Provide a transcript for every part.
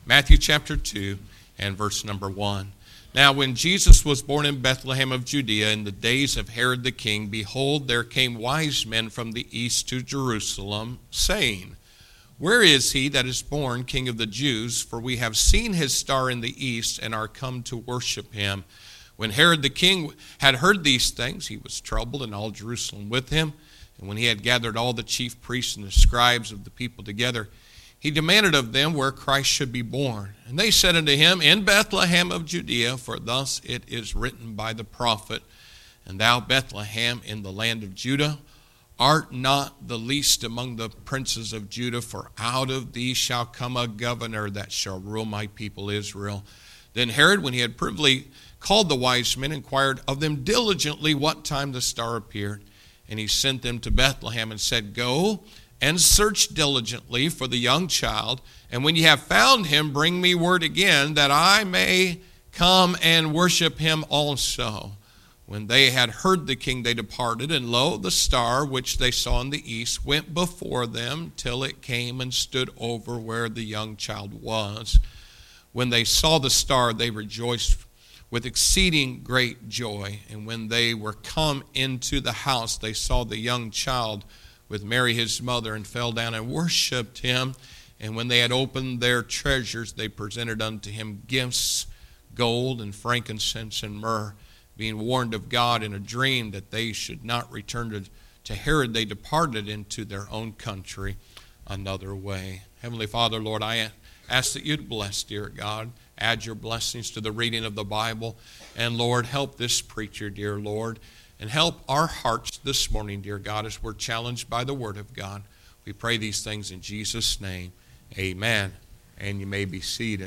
Matthew chapter 2 and verse number 1. Now when Jesus was born in Bethlehem of Judea in the days of Herod the king, behold, there came wise men from the east to Jerusalem, saying, Where is he that is born King of the Jews? For we have seen his star in the east and are come to worship him. When Herod the king had heard these things, he was troubled, and all Jerusalem with him. And when he had gathered all the chief priests and the scribes of the people together, he demanded of them where Christ should be born. And they said unto him, In Bethlehem of Judea, for thus it is written by the prophet, And thou, Bethlehem, in the land of Judah, art not the least among the princes of Judah, for out of thee shall come a governor that shall rule my people Israel. Then Herod, when he had privily called the wise men, inquired of them diligently what time the star appeared. And he sent them to Bethlehem and said, Go and search diligently for the young child, and when ye have found him, bring me word again, that I may come and worship him also. When they had heard the king, they departed, and lo, the star which they saw in the east went before them till it came and stood over where the young child was. When they saw the star, they rejoiced with exceeding great joy. And when they were come into the house, they saw the young child with Mary his mother, and fell down and worshipped him. And when they had opened their treasures, they presented unto him gifts, gold and frankincense and myrrh. Being warned of God in a dream that they should not return to Herod, they departed into their own country another way. Heavenly Father, Lord, I ask that you'd bless, dear God. Add your blessings to the reading of the Bible. And Lord, help this preacher, dear Lord. And help our hearts this morning, dear God, as we're challenged by the Word of God. We pray these things in Jesus' name. Amen. And you may be seated.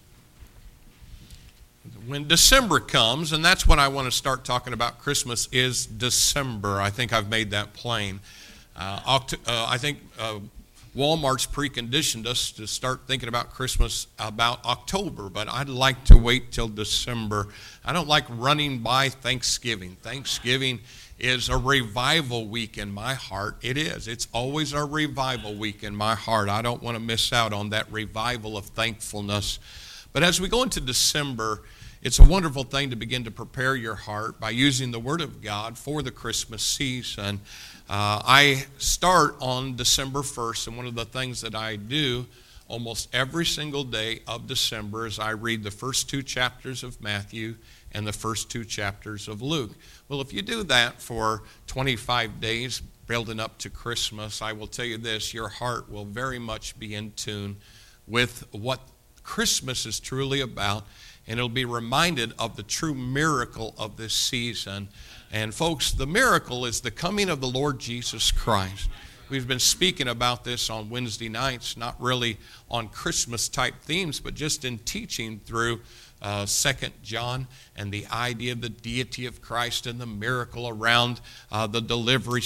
When December comes, and that's when I want to start talking about Christmas, is December. I think I've made that plain. I think Walmart's preconditioned us to start thinking about Christmas about October, but I'd like to wait till December. I don't like running by Thanksgiving. Thanksgiving is a revival week in my heart. It is. It's always a revival week in my heart. I don't want to miss out on that revival of thankfulness. But as we go into December, it's a wonderful thing to begin to prepare your heart by using the Word of God for the Christmas season. I start on December 1st, and one of the things that I do almost every single day of December is I read the first 2 chapters of Matthew and the first 2 chapters of Luke. Well, if you do that for 25 days building up to Christmas, I will tell you this, your heart will very much be in tune with what Christmas is truly about, and it'll be reminded of the true miracle of this season. And folks, the miracle is the coming of the Lord Jesus Christ. We've been speaking about this on Wednesday nights, not really on Christmas-type themes, but just in teaching through 2 John and the idea of the deity of Christ and the miracle around the delivery,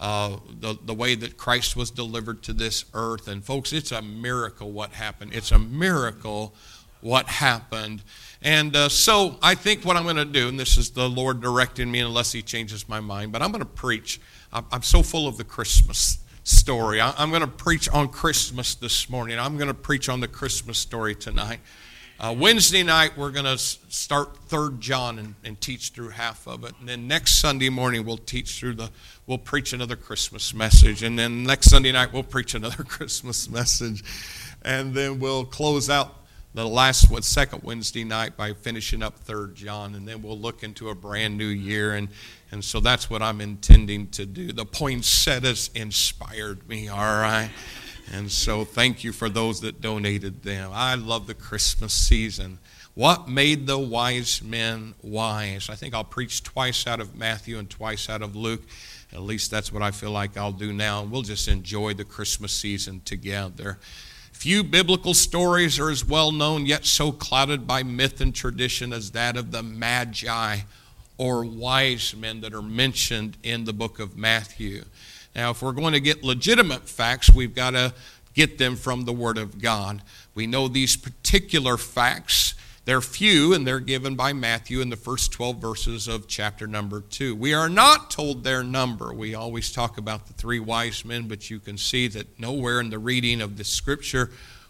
the way that Christ was delivered to this earth. And folks, it's a miracle what happened. It's a miracle what happened. And so I think what I'm going to do, and this is the Lord directing me unless he changes my mind, but I'm going to preach. I'm so full of the Christmas story. I'm going to preach on Christmas this morning. I'm going to preach on the Christmas story tonight. Wednesday night, we're going to start 3 John and teach through half of it. And then next Sunday morning, we'll preach another Christmas message. And then next Sunday night, we'll preach another Christmas message. And then we'll close out the second Wednesday night by finishing up 3 John, and then we'll look into a brand new year, and so that's what I'm intending to do. The poinsettias inspired me, all right? And so thank you for those that donated them. I love the Christmas season. What made the wise men wise? I think I'll preach twice out of Matthew and twice out of Luke. At least that's what I feel like I'll do now, and we'll just enjoy the Christmas season together. Few biblical stories are as well known, yet so clouded by myth and tradition as that of the Magi, or wise men that are mentioned in the book of Matthew. Now, if we're going to get legitimate facts, we've got to get them from the Word of God. We know these particular facts. They're few, and they're given by Matthew in the first 12 verses of chapter number 2. We are not told their number. We always talk about the 3 wise men, but you can see that nowhere in the reading of the Scripture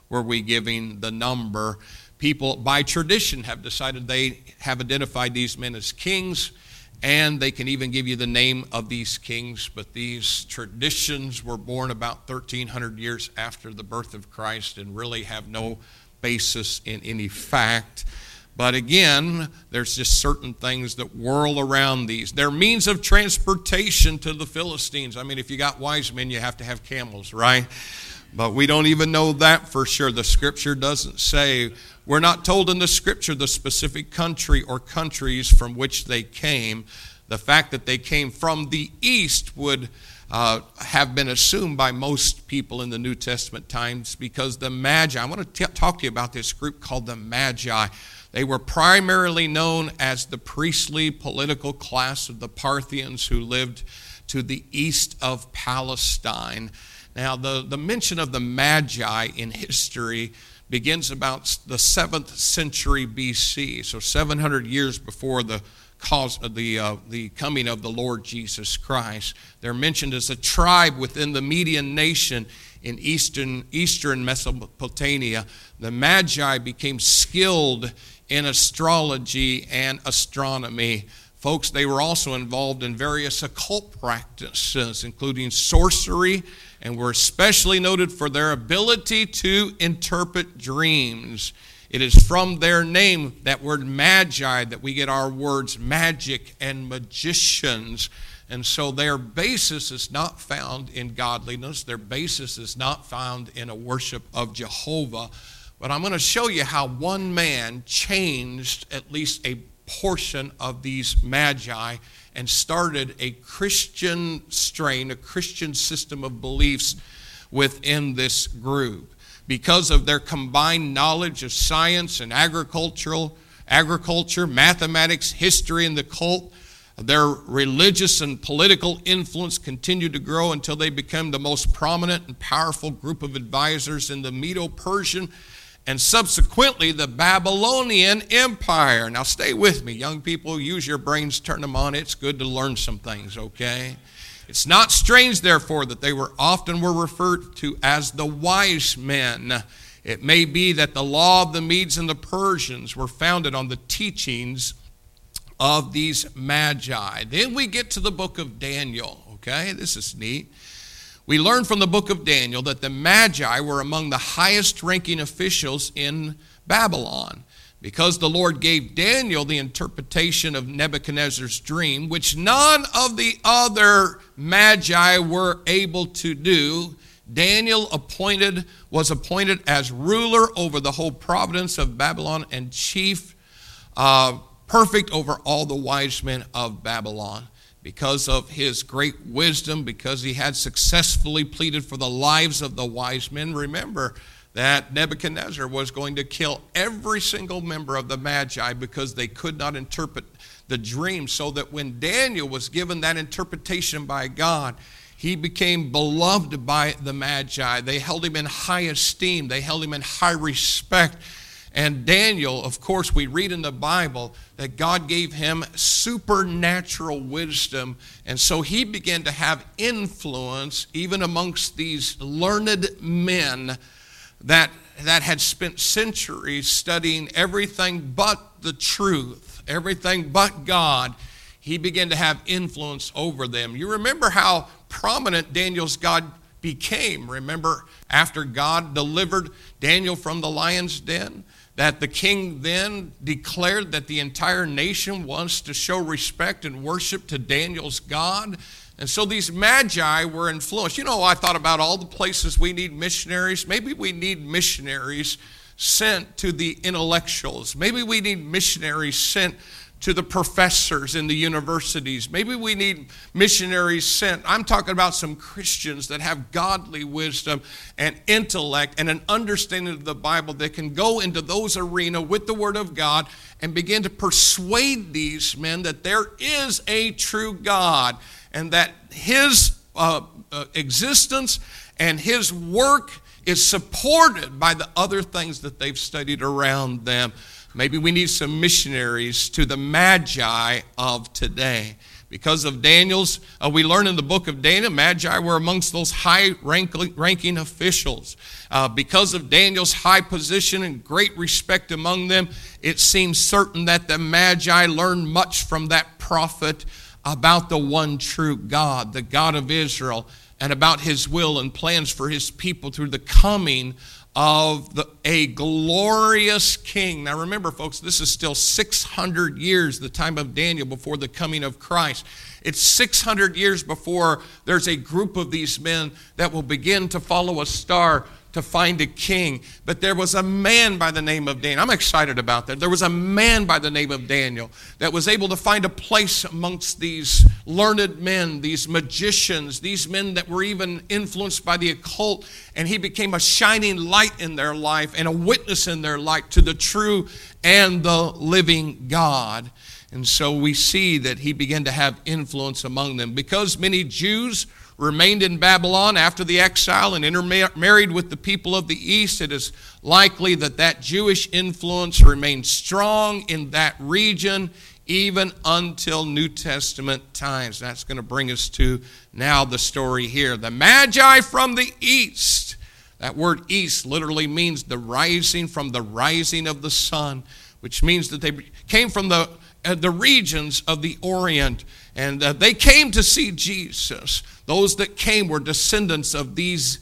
were we giving the number. People, by tradition, have decided they have identified these men as kings, and they can even give you the name of these kings, but these traditions were born about 1,300 years after the birth of Christ and really have no basis in any fact. But again, there's just certain things that whirl around these. They're means of transportation to the Philistines. I mean, if you got wise men, you have to have camels, right? But we don't even know that for sure. The Scripture doesn't say. We're not told in the Scripture the specific country or countries from which they came. The fact that they came from the east would have been assumed by most people in the New Testament times, because the Magi, I want to talk to you about this group called the Magi. They were primarily known as the priestly political class of the Parthians who lived to the east of Palestine. Now, the mention of the Magi in history begins about the 7th century BC, so 700 years before the coming of the Lord Jesus Christ. They're mentioned as a tribe within the Median nation in eastern Mesopotamia. The Magi became skilled in astrology and astronomy. Folks, they were also involved in various occult practices, including sorcery, and were especially noted for their ability to interpret dreams. It is from their name, that word Magi, that we get our words magic and magicians. And so their basis is not found in godliness. Their basis is not found in a worship of Jehovah. But I'm going to show you how one man changed at least a portion of these Magi and started a Christian strain, a Christian system of beliefs within this group. Because of their combined knowledge of science and agriculture, mathematics, history, and the occult, their religious and political influence continued to grow until they became the most prominent and powerful group of advisors in the Medo-Persian and subsequently the Babylonian Empire. Now stay with me, young people. Use your brains, turn them on. It's good to learn some things, okay? It's not strange, therefore, that they were often referred to as the wise men. It may be that the law of the Medes and the Persians were founded on the teachings of these Magi. Then we get to the book of Daniel, okay? This is neat. We learn from the book of Daniel that the Magi were among the highest ranking officials in Babylon, because the Lord gave Daniel the interpretation of Nebuchadnezzar's dream, which none of the other Magi were able to do. Daniel was appointed as ruler over the whole province of Babylon and chief, perfect over all the wise men of Babylon. Because of his great wisdom, because he had successfully pleaded for the lives of the wise men. Remember that Nebuchadnezzar was going to kill every single member of the Magi because they could not interpret the dream, so that when Daniel was given that interpretation by God, he became beloved by the Magi. They held him in high esteem. They held him in high respect. And Daniel, of course, we read in the Bible that God gave him supernatural wisdom. And so he began to have influence even amongst these learned men that had spent centuries studying everything but the truth, everything but God. He began to have influence over them. You remember how prominent Daniel's God became. Remember, after God delivered Daniel from the lion's den, that the king then declared that the entire nation wants to show respect and worship to Daniel's God. And so these Magi were influenced. You know, I thought about all the places we need missionaries. Maybe we need missionaries sent to the intellectuals. Maybe we need missionaries sent to the professors in the universities. Maybe we need missionaries sent. I'm talking about some Christians that have godly wisdom and intellect and an understanding of the Bible that can go into those arenas with the Word of God and begin to persuade these men that there is a true God and that His existence and His work is supported by the other things that they've studied around them. Maybe we need some missionaries to the Magi of today. Because of Daniel's, we learn in the book of Daniel, Magi were amongst those high-ranking officials. Because of Daniel's high position and great respect among them, it seems certain that the Magi learned much from that prophet about the one true God, the God of Israel, and about his will and plans for his people through the coming of a glorious king. Now remember, folks, this is still 600 years, the time of Daniel, before the coming of Christ. It's 600 years before there's a group of these men that will begin to follow a star to find a king. But there was a man by the name of Daniel. I'm excited about that. There was a man by the name of Daniel that was able to find a place amongst these learned men, these magicians, these men that were even influenced by the occult, and he became a shining light in their life and a witness in their life to the true and the living God. And so we see that he began to have influence among them. Because many Jews remained in Babylon after the exile and intermarried with the people of the East, it is likely that that Jewish influence remained strong in that region even until New Testament times. That's going to bring us to now the story here. The Magi from the East. That word east literally means the rising, from the rising of the sun, which means that they came from the regions of the Orient, and they came to see Jesus. Those that came were descendants of these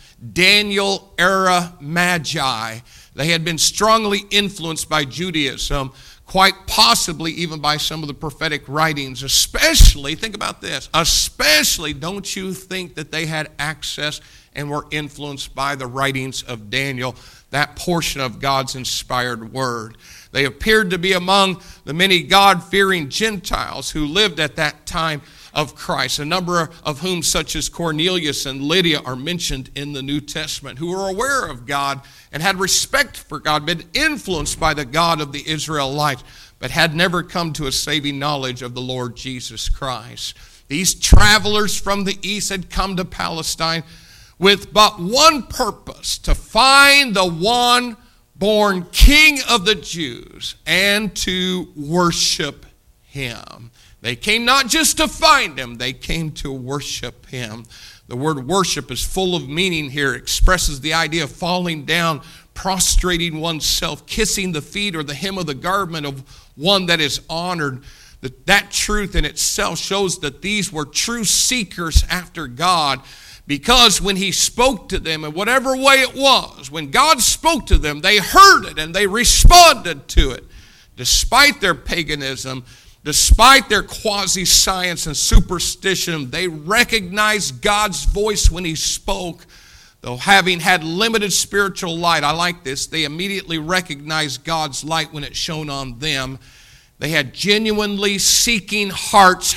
Daniel-era Magi. They had been strongly influenced by Judaism, quite possibly even by some of the prophetic writings, especially, think about this, especially, don't you think that they had access and were influenced by the writings of Daniel, that portion of God's inspired word. They appeared to be among the many God-fearing Gentiles who lived at that time of Christ, a number of whom, such as Cornelius and Lydia, are mentioned in the New Testament, who were aware of God and had respect for God, been influenced by the God of the Israelites, but had never come to a saving knowledge of the Lord Jesus Christ. These travelers from the east had come to Palestine with but one purpose: to find the one born King of the Jews and to worship him. They came not just to find him, they came to worship him. The word worship is full of meaning here. It expresses the idea of falling down, prostrating oneself, kissing the feet or the hem of the garment of one that is honored. That truth in itself shows that these were true seekers after God, because when he spoke to them in whatever way it was, when God spoke to them, they heard it and they responded to it. Despite their paganism, despite their quasi-science and superstition, they recognized God's voice when he spoke. Though having had limited spiritual light, I like this, they immediately recognized God's light when it shone on them. They had genuinely seeking hearts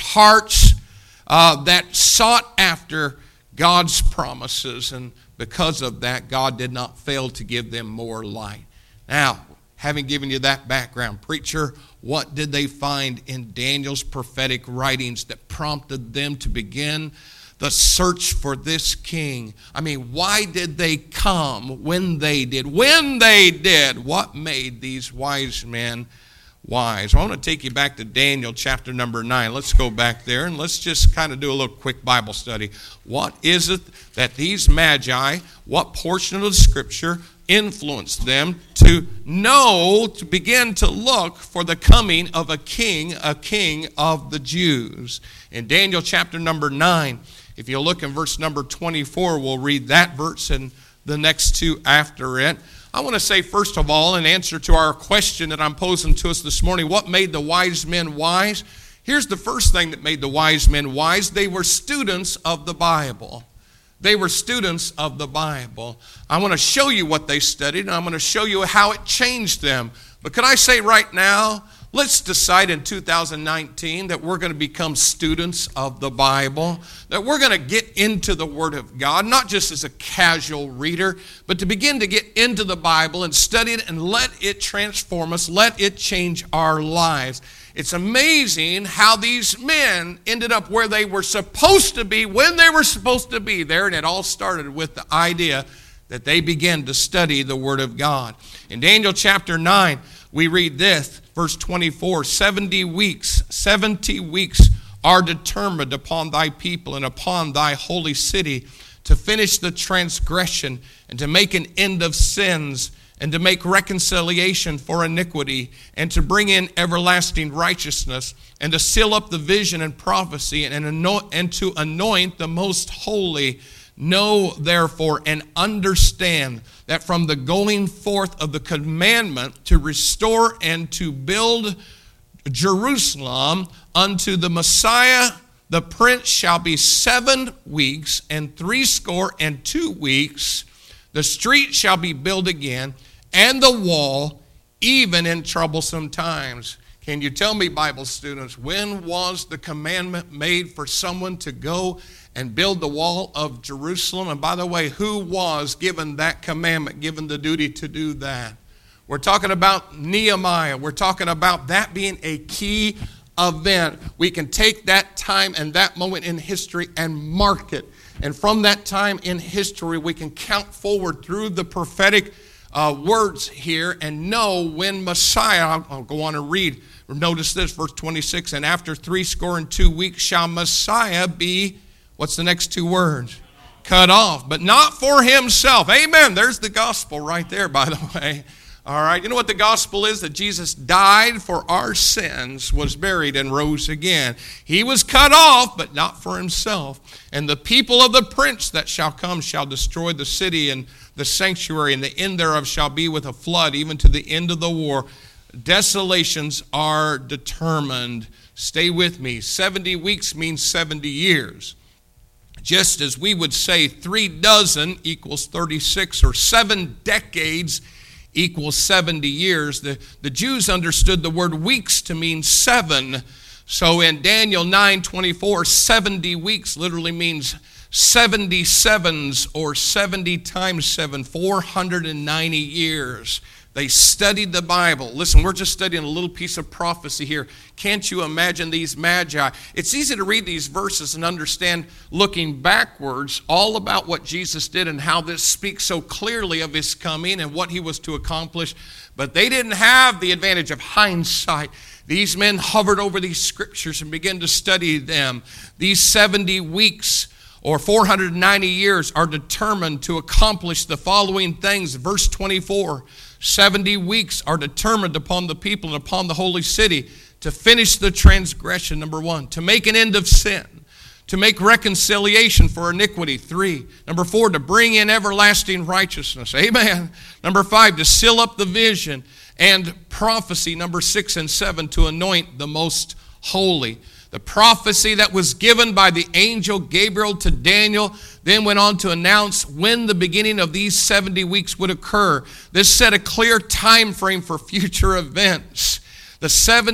that sought after God's promises, and because of that, God did not fail to give them more light. Now, having given you that background, preacher, what did they find in Daniel's prophetic writings that prompted them to begin the search for this king? I mean, why did they come when they did? When they did, what made these wise men wise? I want to take you back to Daniel chapter number 9. Let's go back there and let's just kind of do a little quick Bible study. What is it that these Magi, what portion of the scripture influenced them to know, to begin to look for the coming of a king of the Jews? In Daniel chapter number 9, if you look in verse number 24, we'll read that verse and the next two after it. I want to say, first of all, in answer to our question that I'm posing to us this morning, what made the wise men wise? Here's the first thing that made the wise men wise. They were students of the Bible. They were students of the Bible. I want to show you what they studied, and I'm going to show you how it changed them. But could I say right now, let's decide in 2019 that we're going to become students of the Bible, that we're going to get into the Word of God, not just as a casual reader, but to begin to get into the Bible and study it and let it transform us, let it change our lives. It's amazing how these men ended up where they were supposed to be, when they were supposed to be there, and it all started with the idea that they began to study the Word of God. In Daniel chapter 9, we read this, verse 24, 70 weeks are determined upon thy people and upon thy holy city, to finish the transgression and to make an end of sins and to make reconciliation for iniquity and to bring in everlasting righteousness and to seal up the vision and prophecy and to anoint the most holy. Know therefore and understand that from the going forth of the commandment to restore and to build Jerusalem unto the Messiah the Prince shall be 7 weeks and 62 weeks. The street shall be built again, and the wall, even in troublesome times. Can you tell me, Bible students, when was the commandment made for someone to go and build the wall of Jerusalem? And by the way, who was given that commandment, given the duty to do that? We're talking about Nehemiah. We're talking about that being a key event. We can take that time and that moment in history and mark it. And from that time in history, we can count forward through the prophetic words here and know when Messiah, I'll go on and read. Notice this, verse 26, and after 62 weeks shall Messiah be, what's the next 2 words? Cut off, but not for himself. Amen. There's the gospel right there, by the way. All right, you know what the gospel is? That Jesus died for our sins, was buried, and rose again. He was cut off, but not for himself. And the people of the prince that shall come shall destroy the city and the sanctuary, and the end thereof shall be with a flood, even to the end of the war. Desolations are determined. Stay with me. 70 weeks means 70 years. Just as we would say 3 dozen equals 36, or 7 decades equals 70 years. The Jews understood the word weeks to mean 7. So in Daniel 9:24, 70 weeks literally means 77s, or 70 times 7, 490 years. They studied the Bible. Listen, we're just studying a little piece of prophecy here. Can't you imagine these magi? It's easy to read these verses and understand, looking backwards, all about what Jesus did and how this speaks so clearly of his coming and what he was to accomplish. But they didn't have the advantage of hindsight. These men hovered over these scriptures and began to study them. These 70 weeks or 490 years are determined to accomplish the following things. Verse 24, 70 weeks are determined upon the people and upon the holy city to finish the transgression, number 1, to make an end of sin, to make reconciliation for iniquity, 3. Number 4, to bring in everlasting righteousness, amen. Number 5, to seal up the vision and prophecy, number 6 and 7, to anoint the most holy. The prophecy that was given by the angel Gabriel to Daniel then went on to announce when the beginning of these 70 weeks would occur. This set a clear time frame for future events. The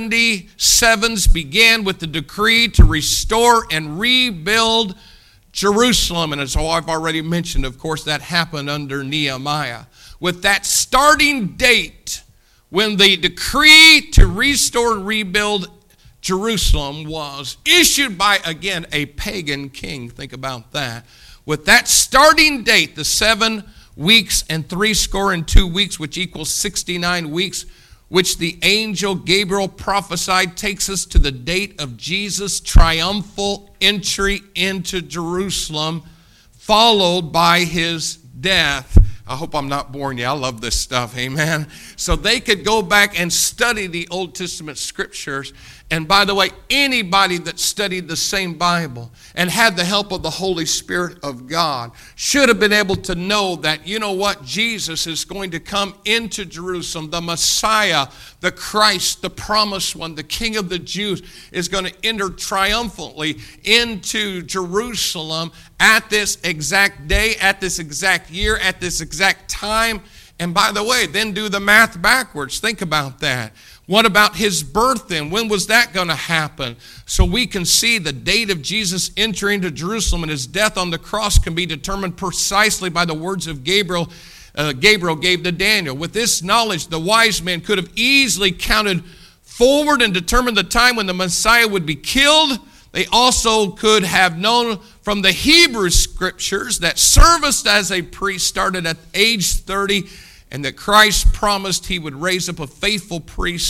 77s began with the decree to restore and rebuild Jerusalem. And as I've already mentioned, of course, that happened under Nehemiah. With that starting date, when the decree to restore and rebuild Jerusalem was issued by, again, a pagan king. Think about that. With that starting date, the 7 weeks and 62 weeks, which equals 69 weeks, which the angel Gabriel prophesied, takes us to the date of Jesus' triumphal entry into Jerusalem, followed by his death. I hope I'm not boring you. I love this stuff, amen. So they could go back and study the Old Testament scriptures. And by the way, anybody that studied the same Bible and had the help of the Holy Spirit of God should have been able to know that, you know what, Jesus is going to come into Jerusalem. The Messiah, the Christ, the promised one, the King of the Jews is going to enter triumphantly into Jerusalem at this exact day, at this exact year, at this exact time. And by the way, then do the math backwards. Think about that. What about his birth then? When was that going to happen? So we can see the date of Jesus entering to Jerusalem and his death on the cross can be determined precisely by the words of Gabriel. Gabriel gave to Daniel. With this knowledge, the wise men could have easily counted forward and determined the time when the Messiah would be killed. They also could have known from the Hebrew scriptures that service as a priest started at age 30, and that Christ promised he would raise up a faithful priest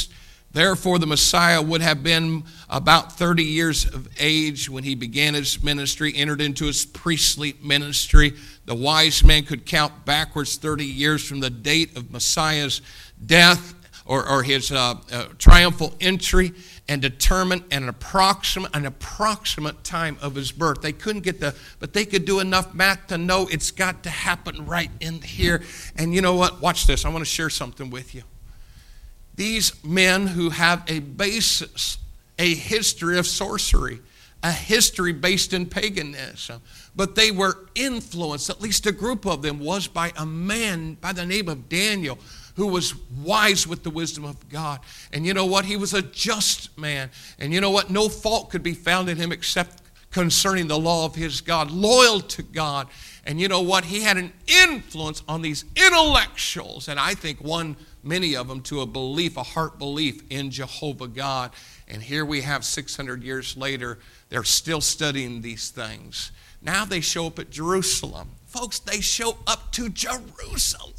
Therefore, the Messiah would have been about 30 years of age when he began his ministry, entered into his priestly ministry. The wise men could count backwards 30 years from the date of Messiah's death or his triumphal entry and determine an approximate time of his birth. They couldn't get but they could do enough math to know it's got to happen right in here. And you know what? Watch this. I want to share something with you. These men who have a basis, a history of sorcery, a history based in paganism, but they were influenced, at least a group of them was, by a man by the name of Daniel, who was wise with the wisdom of God. And you know what? He was a just man. And you know what? No fault could be found in him except concerning the law of his God, loyal to God. And you know what? He had an influence on these intellectuals, and I think won many of them to a belief, a heart belief in Jehovah God. And here we have 600 years later, they're still studying these things. Now they show up at Jerusalem. Folks, they show up to Jerusalem.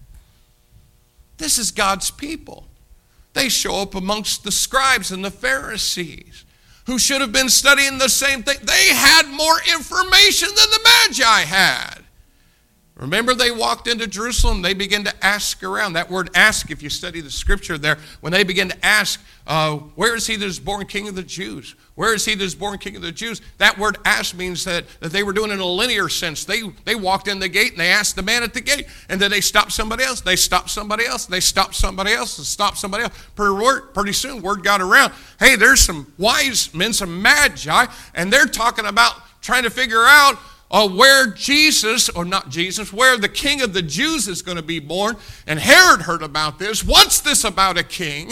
This is God's people. They show up amongst the scribes and the Pharisees who should have been studying the same thing. They had more information than the Magi had. Remember, they walked into Jerusalem, they began to ask around. That word ask, if you study the scripture there, when they began to ask, where is he that is born King of the Jews? Where is he that is born King of the Jews? That word ask means that they were doing it in a linear sense. They walked in the gate and they asked the man at the gate, and then they stopped somebody else. They stopped somebody else. They stopped somebody else and stopped somebody else. Pretty soon, word got around. Hey, there's some wise men, some magi, and they're talking about trying to figure out where Jesus, or not Jesus, where the King of the Jews is going to be born. And Herod heard about this. What's this about a king?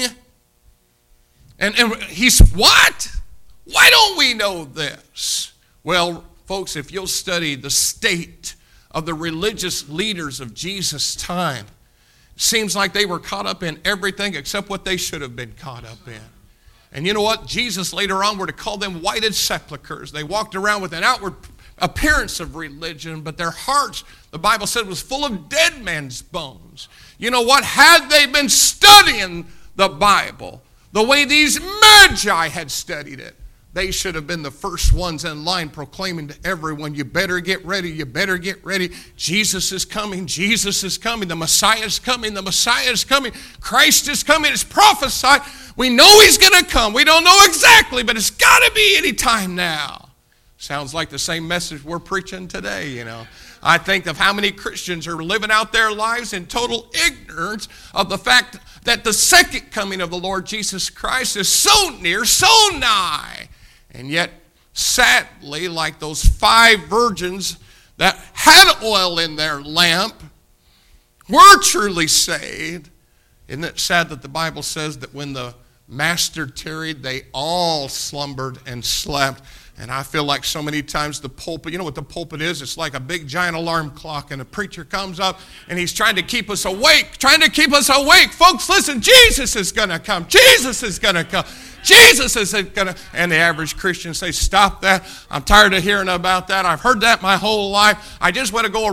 And he's, what? Why don't we know this? Well, folks, if you'll study the state of the religious leaders of Jesus' time, it seems like they were caught up in everything except what they should have been caught up in. And you know what? Jesus later on were to call them whited sepulchres. They walked around with an outward appearance of religion, but their hearts, the Bible said, was full of dead man's bones. You know what? Had they been studying the Bible the way these magi had studied it, they should have been the first ones in line proclaiming to everyone, you better get ready, you better get ready. Jesus is coming, Jesus is coming, the Messiah is coming, the Messiah is coming, Christ is coming, it's prophesied. We know he's going to come. We don't know exactly, but it's got to be any time now. Sounds like the same message we're preaching today, you know. I think of how many Christians are living out their lives in total ignorance of the fact that the second coming of the Lord Jesus Christ is so near, so nigh. And yet, sadly, like those 5 virgins that had oil in their lamp were truly saved. Isn't it sad that the Bible says that when the master tarried, they all slumbered and slept? And I feel like so many times the pulpit, you know what the pulpit is? It's like a big giant alarm clock, and a preacher comes up and he's trying to keep us awake, Folks, listen, Jesus is going to come. Jesus is going to come. Jesus is going to, and the average Christian says, stop that. I'm tired of hearing about that. I've heard that my whole life. I just want to go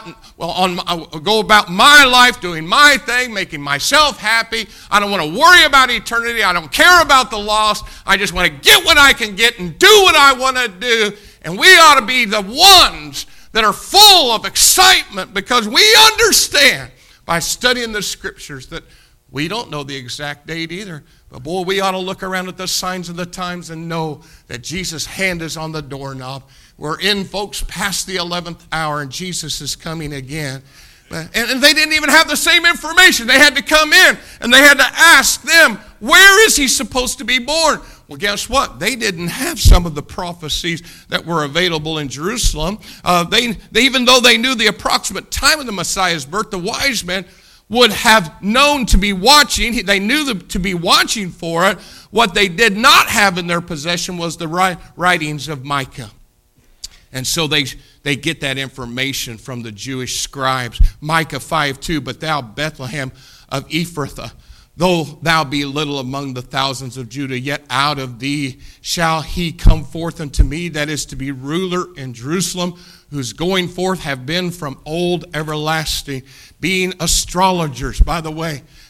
go about my life, doing my thing, making myself happy. I don't want to worry about eternity. I don't care about the lost. I just want to get what I can get and do what I want to do. And we ought to be the ones that are full of excitement because we understand by studying the scriptures that we don't know the exact date either. But boy, we ought to look around at the signs of the times and know that Jesus' hand is on the doorknob. We're in, folks, past the 11th hour, and Jesus is coming again. And they didn't even have the same information. They had to come in, and they had to ask them, where is he supposed to be born? Well, guess what? They didn't have some of the prophecies that were available in Jerusalem. Even though they knew the approximate time of the Messiah's birth, the wise men would have known to be watching. They knew to be watching for it. What they did not have in their possession was the writings of Micah. And so they get that information from the Jewish scribes. Micah 5:2, but thou, Bethlehem of Ephrathah, though thou be little among the thousands of Judah, yet out of thee shall he come forth unto me, that is to be ruler in Jerusalem, whose going forth have been from old everlasting. Being astrologers, by the way,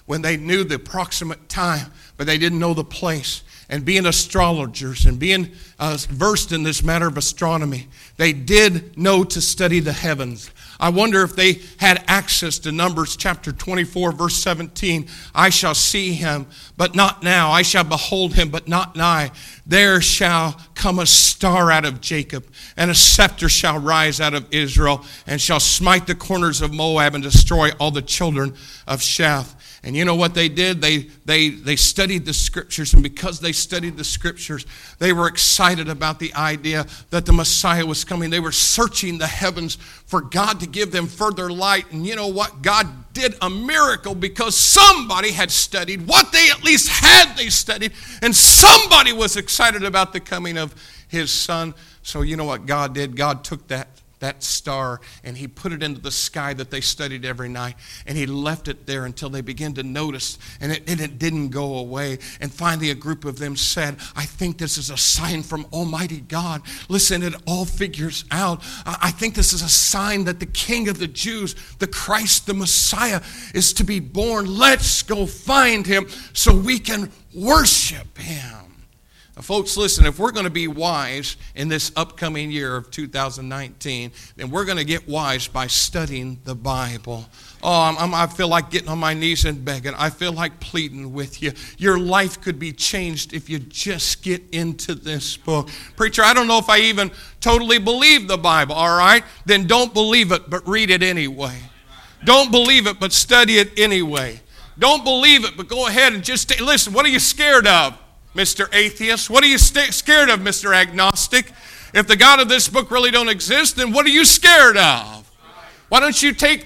when they knew the approximate time, but they didn't know the place. And being astrologers and being versed in this matter of astronomy, they did know to study the heavens. I wonder if they had access to Numbers chapter 24, verse 17. I shall see him, but not now. I shall behold him, but not nigh. There shall come a star out of Jacob, and a scepter shall rise out of Israel, and shall smite the corners of Moab and destroy all the children of Shaph. And you know what they did? They studied the Scriptures, and because they studied the Scriptures, they were excited about the idea that the Messiah was coming. They were searching the heavens for God to give them further light. And you know what? God did a miracle because somebody had studied what they at least had they studied, and somebody was excited about the coming of his Son. So you know what God did? God took that star and he put it into the sky that they studied every night, and he left it there until they began to notice, and it didn't go away. And finally a group of them said, I think this is a sign from Almighty God. Listen, it all figures out. I think this is a sign that the King of the Jews, the Christ, the Messiah, is to be born. Let's go find him so we can worship him. Now, folks, listen, if we're going to be wise in this upcoming year of 2019, then we're going to get wise by studying the Bible. Oh, I feel like getting on my knees and begging. I feel like pleading with you. Your life could be changed if you just get into this book. Preacher, I don't know if I even totally believe the Bible, all right? Then don't believe it, but read it anyway. Don't believe it, but study it anyway. Don't believe it, but go ahead and just listen, what are you scared of, Mr. Atheist? What are you scared of, Mr. Agnostic? If the God of this book really don't exist, then what are you scared of? Why don't you take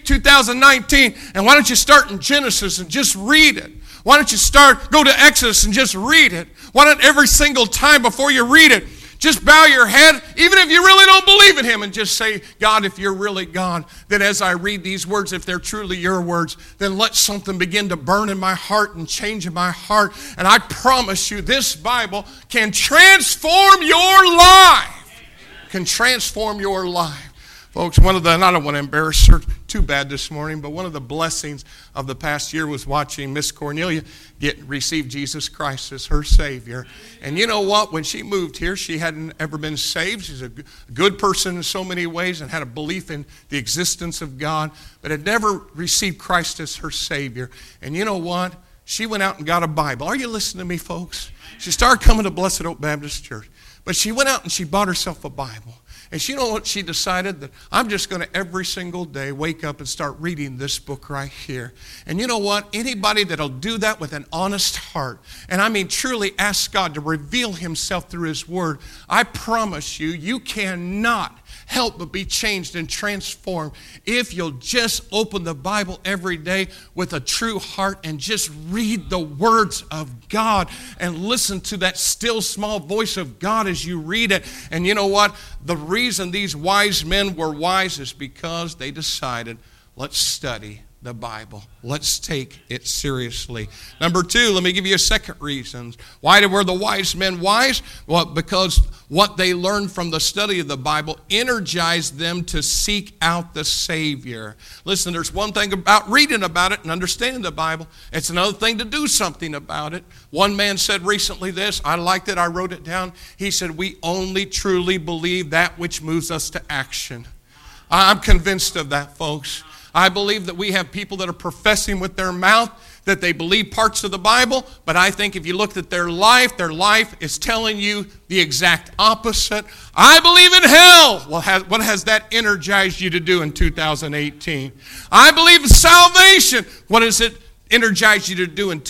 2019 and why don't you start in Genesis and just read it? Why don't you go to Exodus and just read it? Why don't every single time before you read it, just bow your head, even if you really don't believe in him, and just say, God, if you're really God, then as I read these words, if they're truly your words, then let something begin to burn in my heart and change in my heart. And I promise you, this Bible can transform your life. Can transform your life. Folks, and I don't want to embarrass her too bad this morning, but one of the blessings of the past year was watching Miss Cornelia receive Jesus Christ as her Savior. And you know what? When she moved here, she hadn't ever been saved. She's a good person in so many ways and had a belief in the existence of God, but had never received Christ as her Savior. And you know what? She went out and got a Bible. Are you listening to me, folks? She started coming to Blessed Oak Baptist Church, but she went out and she bought herself a Bible. And you know what she decided? That I'm just going to every single day wake up and start reading this book right here. And you know what? Anybody that'll do that with an honest heart, and I mean truly ask God to reveal himself through his word, I promise you, you cannot help but be changed and transformed if you'll just open the Bible every day with a true heart and just read the words of God and listen to that still small voice of God as you read it. And you know what? The reason these wise men were wise is because they decided, let's study the Bible. Let's take it seriously. Number two, let me give you a second reason. Why were the wise men wise? Well, because what they learned from the study of the Bible energized them to seek out the Savior. Listen, there's one thing about reading about it and understanding the Bible. It's another thing to do something about it. One man said recently this, I liked it, I wrote it down. He said, we only truly believe that which moves us to action. I'm convinced of that, folks. I believe that we have people that are professing with their mouth that they believe parts of the Bible, but I think if you looked at their life is telling you the exact opposite. I believe in hell. Well, what has that energized you to do in 2018? I believe in salvation. What has it energized you to do in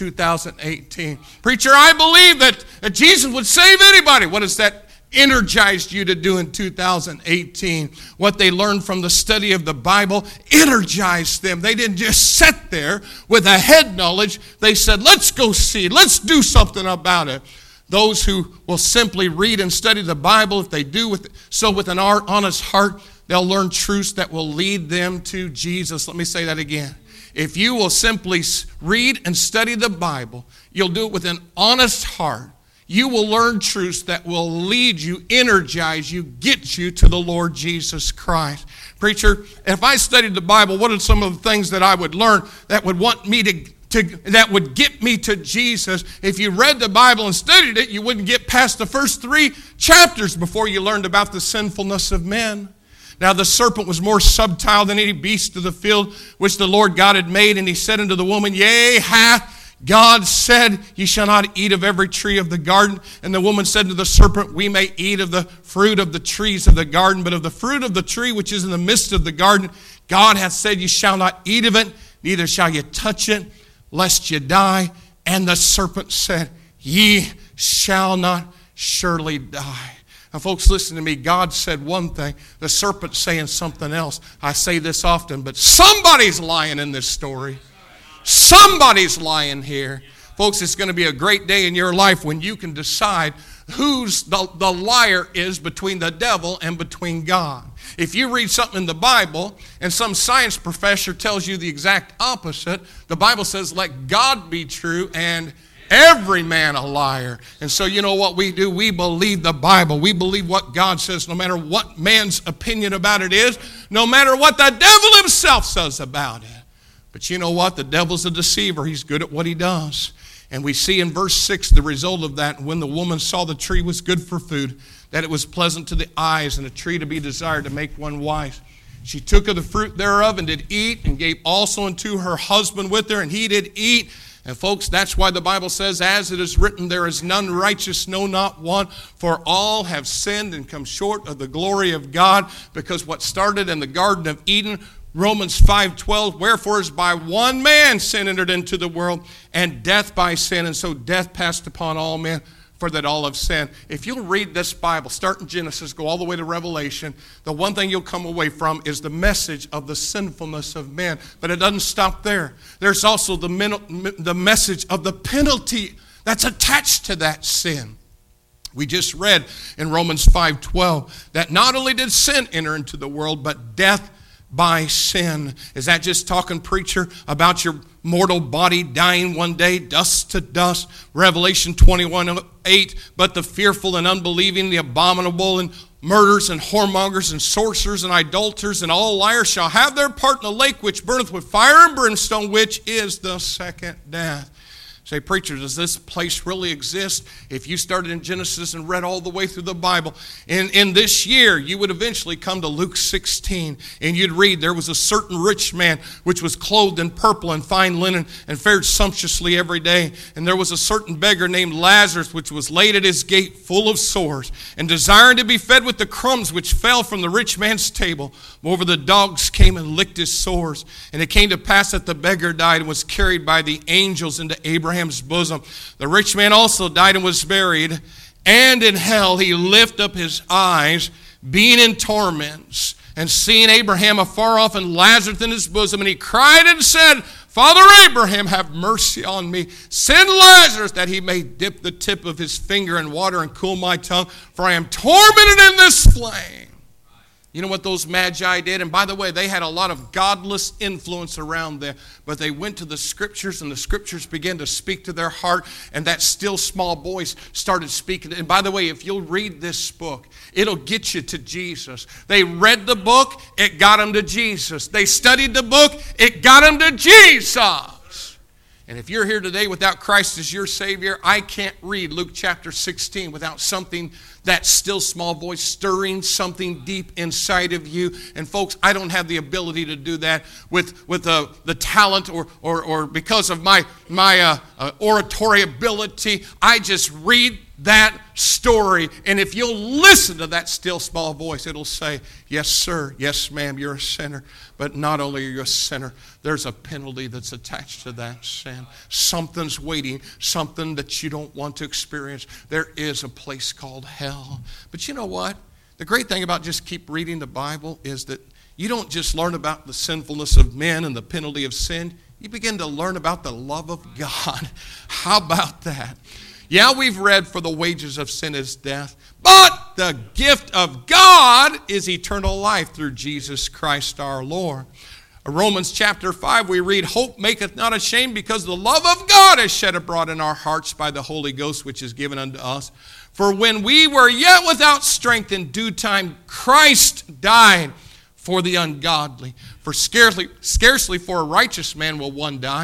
2018? Preacher, I believe that Jesus would save anybody. What has that energized you to do in 2018? What they learned from the study of the Bible energized them. They didn't just sit there with a head knowledge. They said, let's go see it. Let's do something about it. Those who will simply read and study the Bible, if they do so with an honest heart, they'll learn truths that will lead them to Jesus. Let me say that again. If you will simply read and study the Bible, you'll do it with an honest heart. You will learn truths that will lead you, energize you, get you to the Lord Jesus Christ. Preacher, if I studied the Bible, what are some of the things that I would learn that would want me to that would get me to Jesus. If you read the Bible and studied it, you wouldn't get past the first 3 chapters before you learned about the sinfulness of men. Now the serpent was more subtile than any beast of the field which the Lord God had made. And he said unto the woman, Yea, hath God said, Ye shall not eat of every tree of the garden. And the woman said to the serpent, We may eat of the fruit of the trees of the garden, but of the fruit of the tree which is in the midst of the garden, God hath said, Ye shall not eat of it, neither shall ye touch it, lest ye die. And the serpent said, Ye shall not surely die. Now, folks, listen to me. God said one thing. The serpent's saying something else. I say this often, but somebody's lying in this story. Somebody's lying here. Folks, it's going to be a great day in your life when you can decide who's the liar is between the devil and between God. If you read something in the Bible and some science professor tells you the exact opposite, the Bible says, let God be true and every man a liar. And so you know what we do? We believe the Bible. We believe what God says, no matter what man's opinion about it is, no matter what the devil himself says about it. But you know what? The devil's a deceiver. He's good at what he does. And we see in verse 6 the result of that. When the woman saw the tree was good for food, that it was pleasant to the eyes, and a tree to be desired to make one wise, she took of the fruit thereof and did eat, and gave also unto her husband with her, and he did eat. And folks, that's why the Bible says, as it is written, there is none righteous, no, not one, for all have sinned and come short of the glory of God. Because what started in the Garden of Eden, Romans 5:12, wherefore is by one man sin entered into the world, and death by sin, and so death passed upon all men, for that all have sinned. If you'll read this Bible, start in Genesis, go all the way to Revelation, the one thing you'll come away from is the message of the sinfulness of men. But it doesn't stop there. There's also the message of the penalty that's attached to that sin. We just read in Romans 5:12 that not only did sin enter into the world, but death by sin. Is that just talking, preacher, about your mortal body dying one day, dust to dust? Revelation 21:8, but the fearful and unbelieving, the abominable and murderers and whoremongers and sorcerers and idolaters and all liars shall have their part in the lake which burneth with fire and brimstone, which is the second death. Say, preacher, does this place really exist? If you started in Genesis and read all the way through the Bible, in this year, you would eventually come to Luke 16, and you'd read, there was a certain rich man which was clothed in purple and fine linen and fared sumptuously every day. And there was a certain beggar named Lazarus which was laid at his gate full of sores and desiring to be fed with the crumbs which fell from the rich man's table. Moreover, the dogs came and licked his sores. And it came to pass that the beggar died and was carried by the angels into Abraham's bosom. The rich man also died and was buried, and in hell he lifted up his eyes, being in torments, and seeing Abraham afar off and Lazarus in his bosom, and he cried and said, Father Abraham, have mercy on me. Send Lazarus that he may dip the tip of his finger in water and cool my tongue, for I am tormented in this flame. You know what those magi did? And by the way, they had a lot of godless influence around them. But they went to the Scriptures, and the Scriptures began to speak to their heart. And that still small voice started speaking. And by the way, if you'll read this book, it'll get you to Jesus. They read the book, it got them to Jesus. They studied the book, it got them to Jesus. And if you're here today without Christ as your Savior, I can't read Luke chapter 16 without something, that still small voice stirring something deep inside of you. And folks, I don't have the ability to do that with the talent or because of my oratory ability. I just read that story, and if you'll listen to that still small voice, it'll say, yes sir, yes ma'am, you're a sinner. But not only are you a sinner, there's a penalty that's attached to that sin. Something's waiting, something that you don't want to experience. There is a place called hell. But you know what? The great thing about just keep reading the Bible is that you don't just learn about the sinfulness of men and the penalty of sin. You begin to learn about the love of God. How about that? Yeah, we've read, for the wages of sin is death, but the gift of God is eternal life through Jesus Christ our Lord. Romans chapter 5, we read, hope maketh not ashamed, because the love of God is shed abroad in our hearts by the Holy Ghost, which is given unto us. For when we were yet without strength, in due time Christ died for the ungodly. For scarcely for a righteous man will one die,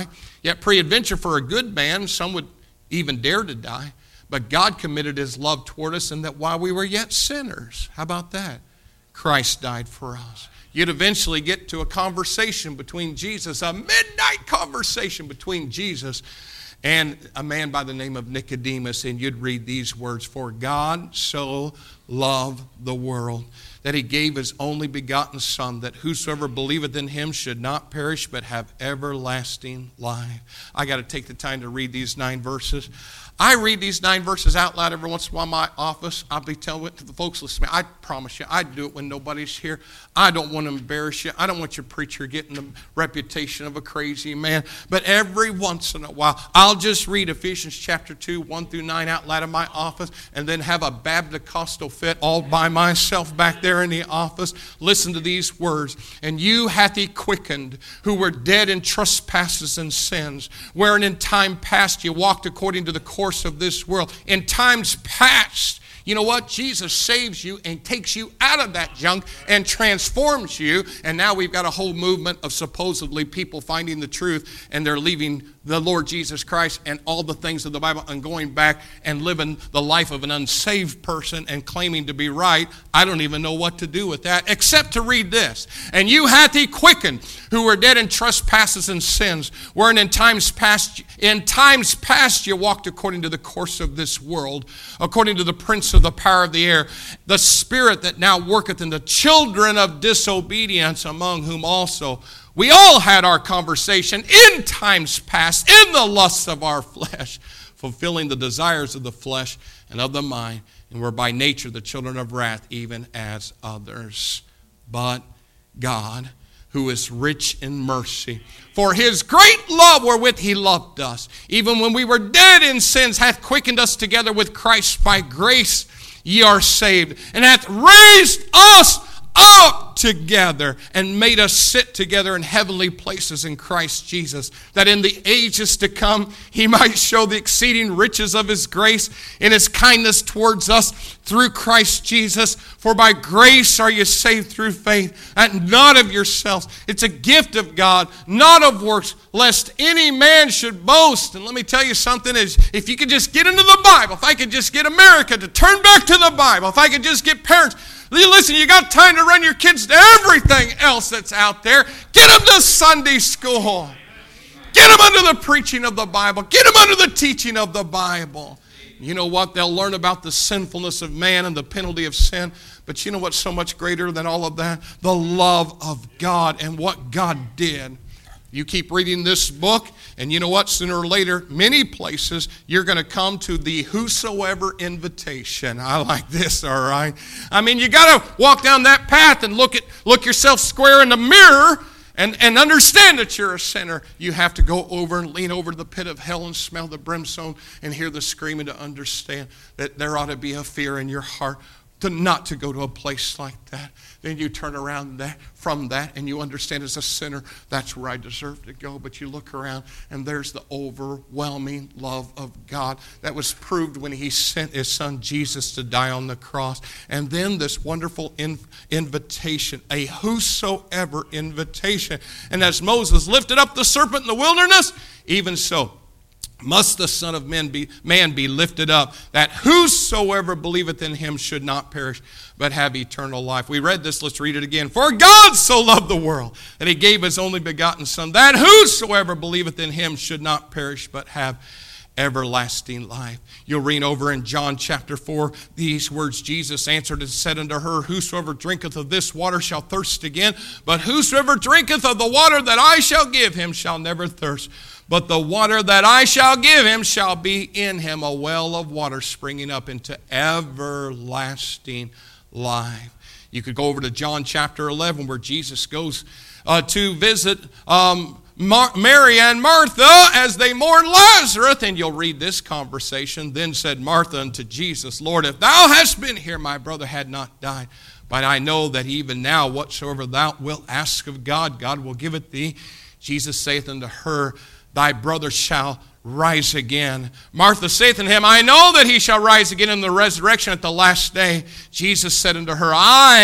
Yet peradventure for a good man, some would even dare to die. But God committed his love toward us in that while we were yet sinners, how about that? Christ died for us. You'd eventually get to a conversation between Jesus, a midnight conversation between Jesus and a man by the name of Nicodemus, and you'd read these words, "For God so loved the world, that he gave his only begotten Son, that whosoever believeth in him should not perish, but have everlasting life." I got to take the time to read these 9 verses. I read these 9 verses out loud every once in a while in my office. I'll be telling it to the folks listening. I promise you, I do it when nobody's here. I don't want to embarrass you. I don't want your preacher getting the reputation of a crazy man. But every once in a while, I'll just read Ephesians chapter 2, 1 through 9 out loud in my office, and then have a Baptist-Costal fit all by myself back there in the office. Listen to these words. "And you hath he quickened, who were dead in trespasses and sins, wherein in time past you walked according to the course of this world." In times past, you know what? Jesus saves you and takes you out of that junk and transforms you. And now we've got a whole movement of supposedly people finding the truth, and they're leaving the Lord Jesus Christ and all the things of the Bible and going back and living the life of an unsaved person and claiming to be right. I don't even know what to do with that except to read this. "And you hath he quickened, who were dead in trespasses and sins, wherein in times past you walked according to the course of this world, according to the prince of the power of the air, the spirit that now worketh in the children of disobedience, among whom also we all had our conversation in times past, in the lusts of our flesh, fulfilling the desires of the flesh and of the mind, and were by nature the children of wrath, even as others. But God, who is rich in mercy, for his great love wherewith he loved us, even when we were dead in sins, hath quickened us together with Christ. By grace ye are saved, and hath raised us up together and made us sit together in heavenly places in Christ Jesus, that in the ages to come he might show the exceeding riches of his grace in his kindness towards us through Christ Jesus. For by grace are you saved through faith, and not of yourselves. It's a gift of God, not of works, lest any man should boast. And let me tell you something, is if you could just get into the Bible, if I could just get America to turn back to the Bible, if I could just get parents, listen, you got time to run your kids to everything else that's out there. Get them to Sunday school. Get them under the preaching of the Bible. Get them under the teaching of the Bible. You know what? They'll learn about the sinfulness of man and the penalty of sin. But you know what's so much greater than all of that? The love of God and what God did. You keep reading this book, and you know what? Sooner or later, many places, you're going to come to the whosoever invitation. I like this, all right? I mean, you got to walk down that path and look yourself square in the mirror and understand that you're a sinner. You have to go over and lean over to the pit of hell and smell the brimstone and hear the screaming to understand that there ought to be a fear in your heart not to go to a place like that. Then you turn around from that and you understand as a sinner, that's where I deserve to go. But you look around and there's the overwhelming love of God that was proved when he sent his son Jesus to die on the cross. And then this wonderful invitation, a whosoever invitation. And as Moses lifted up the serpent in the wilderness, even so must the Son of Man be lifted up, that whosoever believeth in him should not perish, but have eternal life. We read this, let's read it again. For God so loved the world, that he gave his only begotten Son, that whosoever believeth in him should not perish, but have everlasting life. You'll read over in John chapter 4, these words, Jesus answered and said unto her, whosoever drinketh of this water shall thirst again, but whosoever drinketh of the water that I shall give him shall never thirst. But the water that I shall give him shall be in him a well of water springing up into everlasting life. You could go over to John chapter 11 where Jesus goes to visit Mary and Martha as they mourn Lazarus. And you'll read this conversation. Then said Martha unto Jesus, Lord, if thou hadst been here, my brother had not died. But I know that even now whatsoever thou wilt ask of God, God will give it thee. Jesus saith unto her, thy brother shall rise again. Martha saith unto him, I know that he shall rise again in the resurrection at the last day. Jesus said unto her, I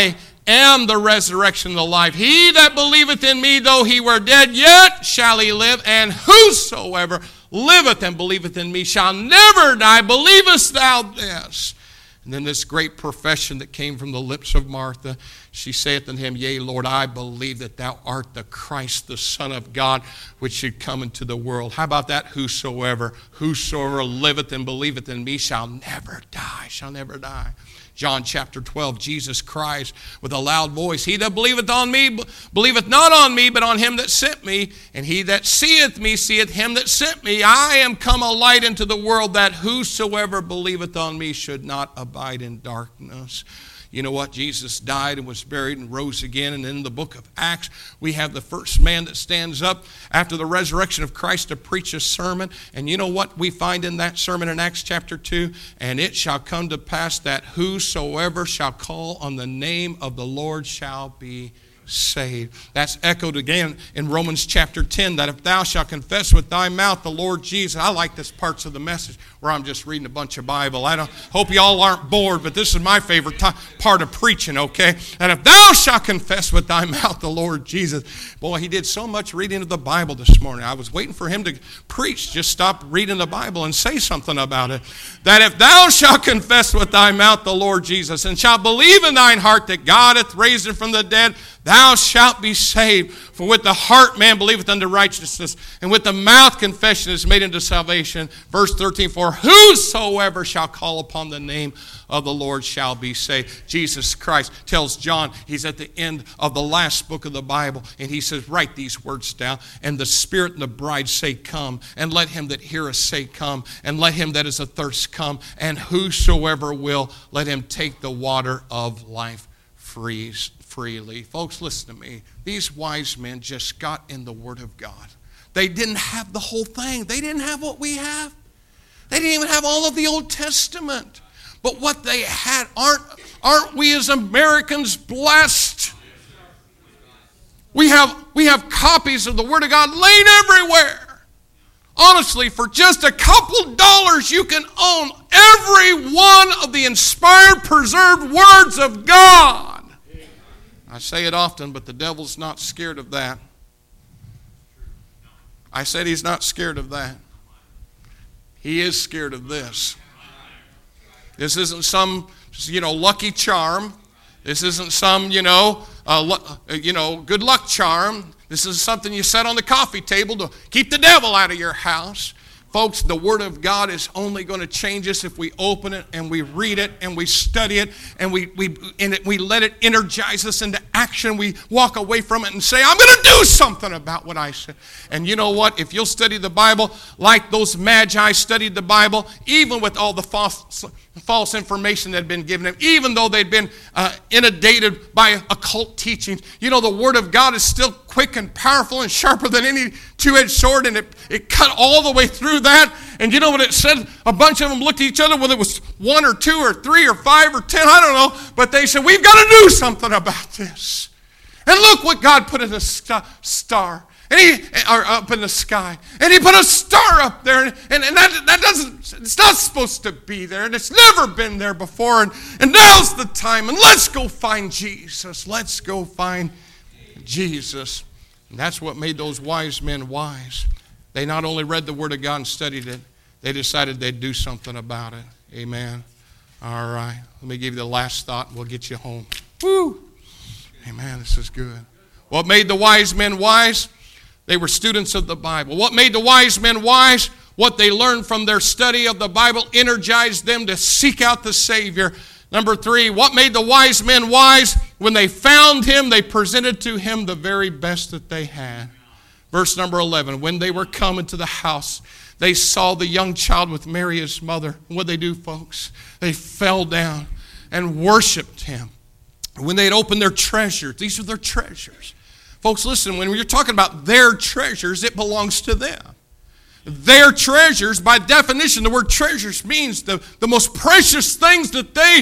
am the resurrection and the life. He that believeth in me, though he were dead, yet shall he live. And whosoever liveth and believeth in me shall never die. Believest thou this? And then this great profession that came from the lips of Martha, she saith unto him, Yea, Lord, I believe that thou art the Christ, the Son of God, which should come into the world. How about that? Whosoever liveth and believeth in me shall never die, shall never die. John chapter 12, Jesus cries with a loud voice, He that believeth on me, believeth not on me, but on him that sent me. And he that seeth me, seeth him that sent me. I am come a light into the world, that whosoever believeth on me should not abide in darkness. You know what? Jesus died and was buried and rose again. And in the book of Acts, we have the first man that stands up after the resurrection of Christ to preach a sermon. And you know what we find in that sermon in Acts chapter 2? And it shall come to pass that whosoever shall call on the name of the Lord shall be saved. That's echoed again in Romans chapter 10, that if thou shalt confess with thy mouth the Lord Jesus. I like this parts of the message where I'm just reading a bunch of Bible. I don't hope y'all aren't bored, but this is my favorite part of preaching, okay? And if thou shalt confess with thy mouth the Lord Jesus. Boy, he did so much reading of the Bible this morning. I was waiting for him to preach. Just stop reading the Bible and say something about it. That if thou shalt confess with thy mouth the Lord Jesus, and shalt believe in thine heart that God hath raised him from the dead, thou shalt be saved. For with the heart man believeth unto righteousness, and with the mouth confession is made unto salvation. Verse 13, for whosoever shall call upon the name of the Lord shall be saved. Jesus Christ tells John, he's at the end of the last book of the Bible, and he says, write these words down. And the Spirit and the bride say, come. And let him that heareth say, come. And let him that is athirst come. And whosoever will, let him take the water of life freely. Folks, listen to me. These wise men just got in the Word of God. They didn't have the whole thing. They didn't have what we have. They didn't even have all of the Old Testament. But what they had, aren't we as Americans blessed? We have copies of the Word of God laid everywhere. Honestly, for just a couple dollars, you can own every one of the inspired, preserved words of God. I say it often, but the devil's not scared of that. I said he's not scared of that. He is scared of this. This isn't some, lucky charm. This isn't some, good luck charm. This is something you set on the coffee table to keep the devil out of your house. Folks, the Word of God is only going to change us if we open it and we read it and we study it and we let it energize us into action. We walk away from it and say, I'm going to do something about what I said. And you know what? If you'll study the Bible like those magi studied the Bible, even with all the false information that had been given them, even though they'd been inundated by occult teachings, the Word of God is still quick and powerful and sharper than any two-edged sword, and it cut all the way through that. And you know what it said? A bunch of them looked at each other, whether it was 1 or 2 or 3 or 5 or 10, I don't know, but they said, we've got to do something about this. And look what God put in the star. Up in the sky. And he put a star up there. And that doesn't, it's not supposed to be there. And it's never been there before. And now's the time. And let's go find Jesus. Let's go find Jesus. And that's what made those wise men wise. They not only read the Word of God and studied it, they decided they'd do something about it. Amen. All right. Let me give you the last thought and we'll get you home. Woo! Amen. This is good. What made the wise men wise? They were students of the Bible. What made the wise men wise? What they learned from their study of the Bible energized them to seek out the Savior. Number 3, what made the wise men wise? When they found Him, they presented to Him the very best that they had. Verse number 11, when they were come into the house, they saw the young child with Mary his mother. What'd they do, folks? They fell down and worshiped Him. When they had opened their treasures, these are their treasures. Folks, listen, when you're talking about their treasures, it belongs to them. Their treasures, by definition, the word treasures means the most precious things that they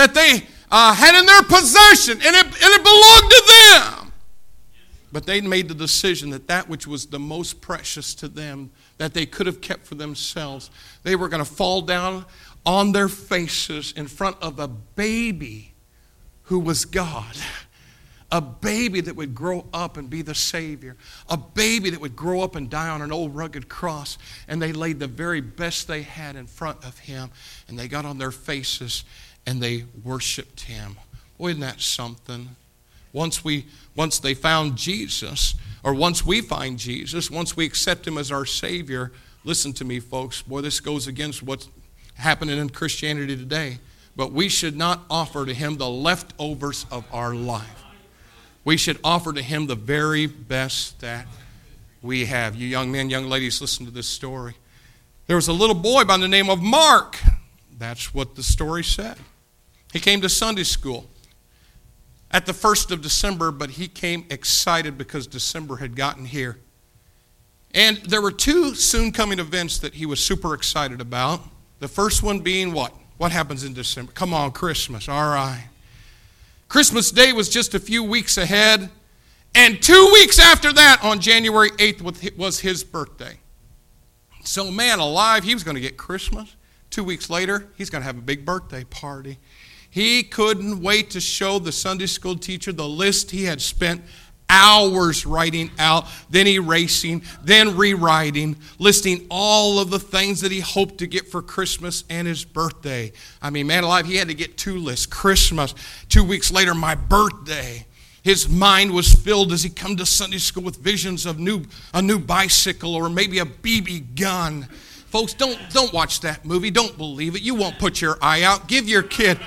had in their possession, and it belonged to them. But they made the decision that which was the most precious to them, that they could have kept for themselves, they were going to fall down on their faces in front of a baby who was God. A baby that would grow up and be the Savior. A baby that would grow up and die on an old rugged cross. And they laid the very best they had in front of him. And they got on their faces and they worshiped him. Boy, isn't that something? Once they found Jesus, or once we find Jesus, once we accept him as our Savior, listen to me, folks. Boy, this goes against what's happening in Christianity today. But we should not offer to him the leftovers of our life. We should offer to him the very best that we have. You young men, young ladies, listen to this story. There was a little boy by the name of Mark. That's what the story said. He came to Sunday school at the 1st of December, but he came excited because December had gotten here. And there were two soon-coming events that he was super excited about. The first one being what? What happens in December? Come on, Christmas. All right. Christmas Day was just a few weeks ahead. And 2 weeks after that, on January 8th, was his birthday. So, man alive, he was going to get Christmas. 2 weeks later, he's going to have a big birthday party. He couldn't wait to show the Sunday school teacher the list he had spent hours writing out, then erasing, then rewriting, listing all of the things that he hoped to get for Christmas and his birthday. I mean, man alive, he had to get 2 lists. Christmas, 2 weeks later, my birthday. His mind was filled as he come to Sunday school with visions of a new bicycle or maybe a BB gun. Folks, don't watch that movie. Don't believe it. You won't put your eye out. Give your kid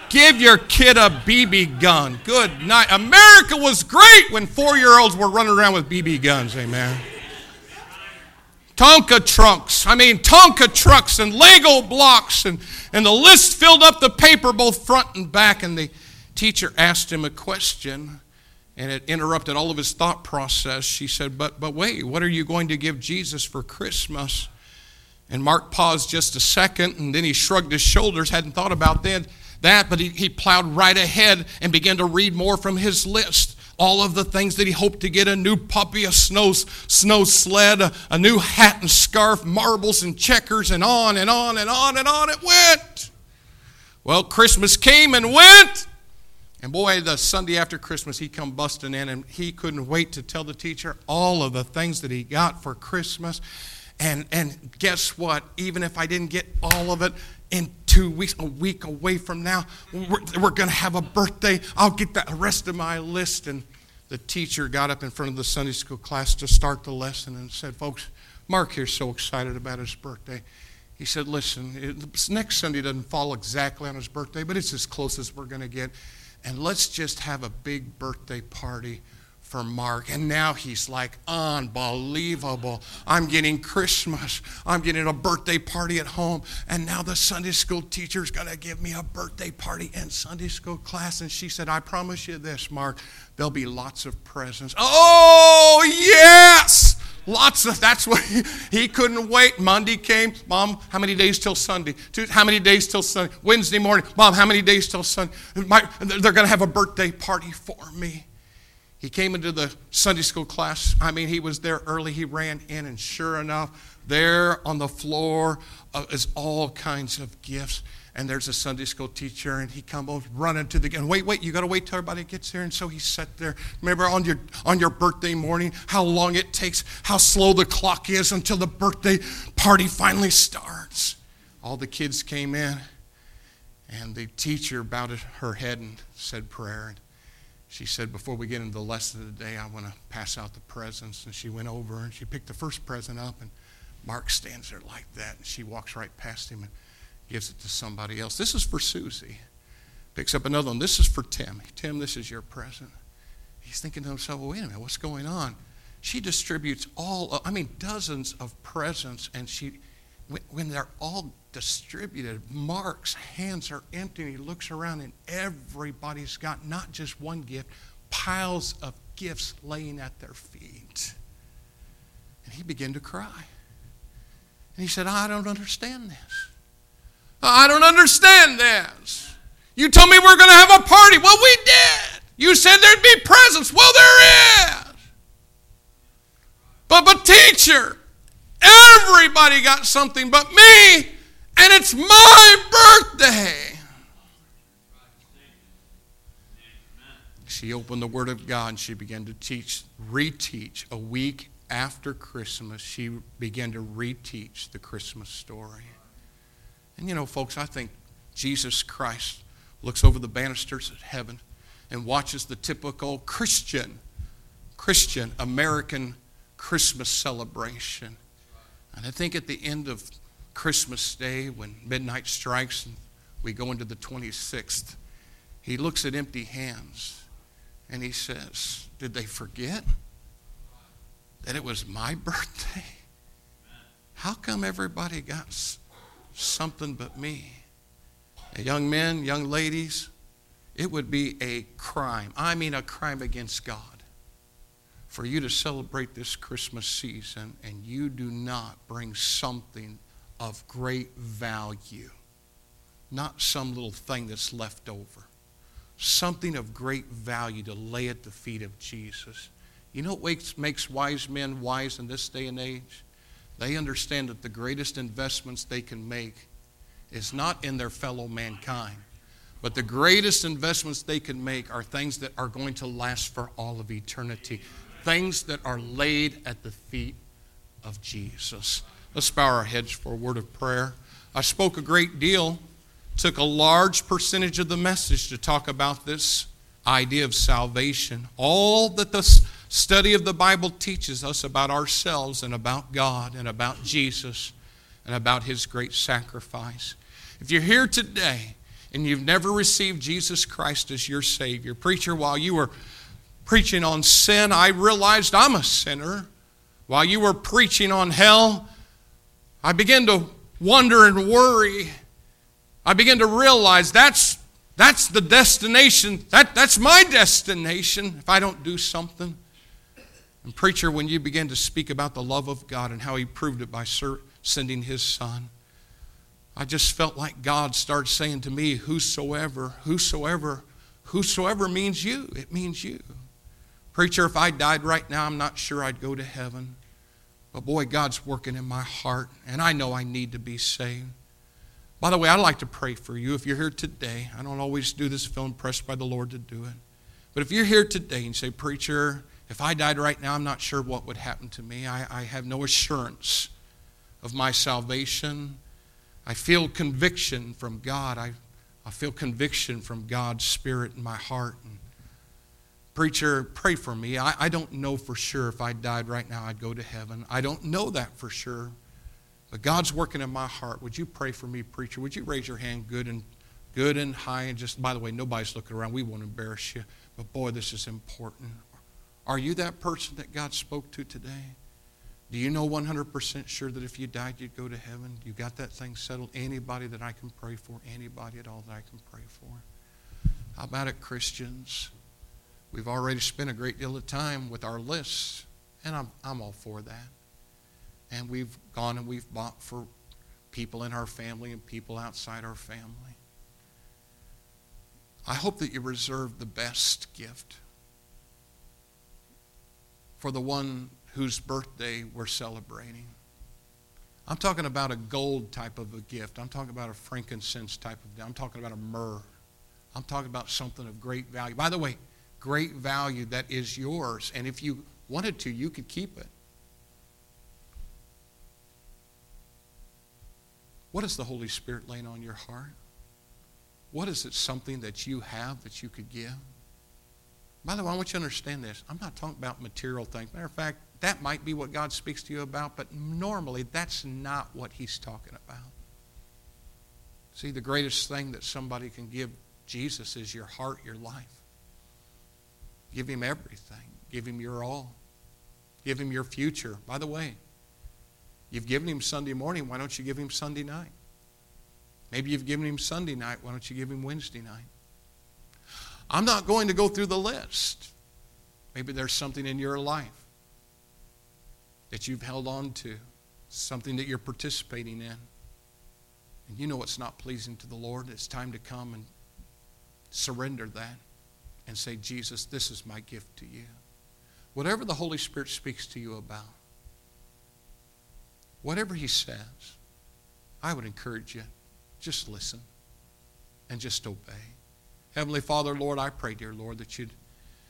a BB gun. Good night. America was great when 4-year-olds were running around with BB guns. Amen. Tonka trucks and Lego blocks. And the list filled up the paper both front and back. And the teacher asked him a question. And it interrupted all of his thought process. She said, but wait, what are you going to give Jesus for Christmas? And Mark paused just a second. And then he shrugged his shoulders. Hadn't thought about that, but he plowed right ahead and began to read more from his list. All of the things that he hoped to get: a new puppy, a snow sled, a new hat and scarf, marbles and checkers, and on and on and on and on it went. Well, Christmas came and went. And boy, the Sunday after Christmas, he come busting in, and he couldn't wait to tell the teacher all of the things that he got for Christmas. And guess what? Even if I didn't get all of it, in 2 weeks, a week away from now, we're going to have a birthday. I'll get the rest of my list. And the teacher got up in front of the Sunday school class to start the lesson and said, folks, Mark here's so excited about his birthday. He said, listen, next Sunday doesn't fall exactly on his birthday, but it's as close as we're going to get. And let's just have a big birthday party for Mark. And now he's like, unbelievable. I'm getting Christmas. I'm getting a birthday party at home. And now the Sunday school teacher's going to give me a birthday party in Sunday school class. And she said, I promise you this, Mark, there'll be lots of presents. Oh, yes! That's what he couldn't wait. Monday came. Mom, how many days till Sunday? How many days till Sunday? Wednesday morning. Mom, how many days till Sunday? They're going to have a birthday party for me. He came into the Sunday school class. I mean, he was there early. He ran in, and sure enough, there on the floor is all kinds of gifts. And there's a Sunday school teacher, and he comes running to the and wait, you got to wait till everybody gets there. And so he sat there. Remember on your birthday morning, how long it takes, how slow the clock is until the birthday party finally starts. All the kids came in, and the teacher bowed her head and said prayer. And she said, before we get into the lesson of the day, I want to pass out the presents. And she went over and she picked the first present up, and Mark stands there like that. And she walks right past him and gives it to somebody else. This is for Susie. Picks up another one. This is for Tim. Tim, this is your present. He's thinking to himself, well, wait a minute, what's going on? She distributes dozens of presents, and when they're all distributed, Mark's hands are empty, and he looks around, and everybody's got not just one gift, piles of gifts laying at their feet. And he began to cry. And he said, I don't understand this. I don't understand this. You told me we're going to have a party. Well, we did. You said there'd be presents. Well, there is. But teacher, everybody got something but me, and it's my birthday. she opened the Word of God and she began to reteach. A week after Christmas, she began to reteach the Christmas story. And you know, folks, I think Jesus Christ looks over the banisters of heaven and watches the typical Christian American Christmas celebration. And I think at the end of Christmas Day, when midnight strikes and we go into the 26th, he looks at empty hands and he says, did they forget that it was my birthday? How come everybody got something but me? Young men, young ladies, it would be a crime. I mean a crime against God for you to celebrate this Christmas season and you do not bring something of great value. Not some little thing that's left over. Something of great value to lay at the feet of Jesus. You know what makes wise men wise in this day and age? They understand that the greatest investments they can make is not in their fellow mankind, but the greatest investments they can make are things that are going to last for all of eternity. Things that are laid at the feet of Jesus. Let's bow our heads for a word of prayer. I spoke a great deal, took a large percentage of the message to talk about this idea of salvation. All that the study of the Bible teaches us about ourselves and about God and about Jesus and about His great sacrifice. If you're here today and you've never received Jesus Christ as your Savior, preacher, while you were preaching on sin, I realized I'm a sinner. While you were preaching on hell, I began to wonder and worry. I began to realize that's the destination. That's my destination if I don't do something. And preacher, when you began to speak about the love of God and how He proved it by sending His Son, I just felt like God started saying to me, whosoever means you. It means you. Preacher, if I died right now, I'm not sure I'd go to heaven. But boy, God's working in my heart, and I know I need to be saved. By the way, I'd like to pray for you. If you're here today, I don't always do this, feel impressed by the Lord to do it. But if you're here today and say, preacher, if I died right now, I'm not sure what would happen to me. I have no assurance of my salvation. I feel conviction from God. I feel conviction from God's Spirit in my heart. And preacher, pray for me. I don't know for sure if I died right now I'd go to heaven. I don't know that for sure. But God's working in my heart. Would you pray for me, preacher? Would you raise your hand good and high? And just, by the way, nobody's looking around. We won't embarrass you. But boy, this is important. Are you that person that God spoke to today? Do you know 100% sure that if you died, you'd go to heaven? You got that thing settled? Anybody that I can pray for? Anybody at all that I can pray for? How about it, Christians? We've already spent a great deal of time with our lists, and I'm all for that. And we've gone and we've bought for people in our family and people outside our family. I hope that you reserve the best gift for the one whose birthday we're celebrating. I'm talking about a gold type of a gift. I'm talking about a frankincense type of gift. I'm talking about a myrrh. I'm talking about something of great value. By the way, great value that is yours. And if you wanted to, you could keep it. What is the Holy Spirit laying on your heart? What is it, something that you have that you could give? By the way, I want you to understand this. I'm not talking about material things. Matter of fact, that might be what God speaks to you about, but normally that's not what He's talking about. See, the greatest thing that somebody can give Jesus is your heart, your life. Give Him everything. Give Him your all. Give Him your future. By the way, you've given Him Sunday morning. Why don't you give Him Sunday night? Maybe you've given Him Sunday night. Why don't you give Him Wednesday night? I'm not going to go through the list. Maybe there's something in your life that you've held on to, something that you're participating in. And you know it's not pleasing to the Lord. It's time to come and surrender that and say, Jesus, this is my gift to you. Whatever the Holy Spirit speaks to you about, whatever He says, I would encourage you, just listen and just obey. Heavenly Father, Lord, I pray, dear Lord, that you'd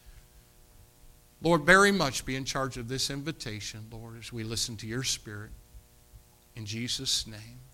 Lord, very much be in charge of this invitation, Lord, as we listen to your Spirit. In Jesus' name.